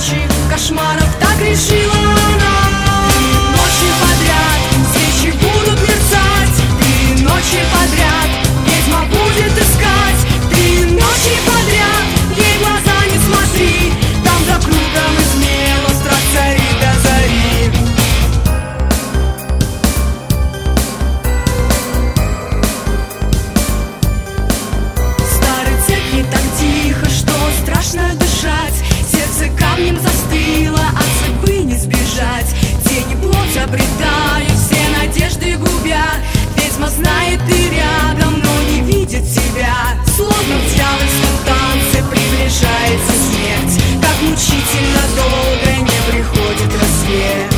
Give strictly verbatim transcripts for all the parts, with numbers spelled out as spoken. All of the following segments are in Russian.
ночи кошмаров так решила она. Три ночи подряд свечи будут мерцать, три ночи подряд ведьма будет искать, три ночи подряд ей глаза не смотри, там за кругом измело страх царит до зари. Старый церкви так тихо, что страшно дышать, сердце камнем застыло, от судьбы не сбежать. Тени плоть обретают, все надежды губя, ведьма знает ты рядом, но не видит тебя. Словно в дьявольском танце приближается смерть, как мучительно долго не приходит рассвет.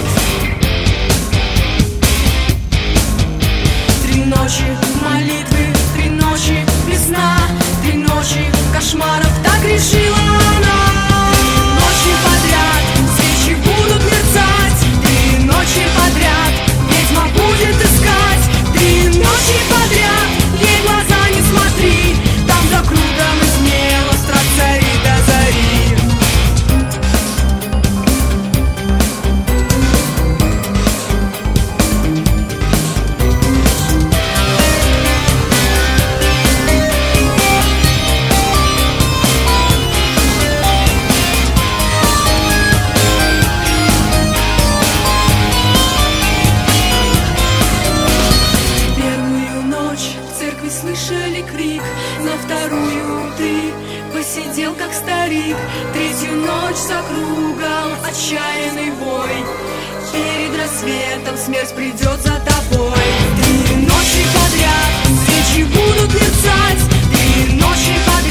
Три ночи молитвы, три ночи весна, три ночи кошмаров так решила она. Три ночи подряд свечи будут мерцать, три ночи подряд ведьма будет искать, три ночи подряд ей глаза не смотри, там за кругом измело страх царит до зари. Слышали крик, на вторую ты посидел как старик, третью ночь закругал отчаянный вой, перед рассветом смерть придет за тобой. Три ночи подряд свечи будут мерцать, три ночи подряд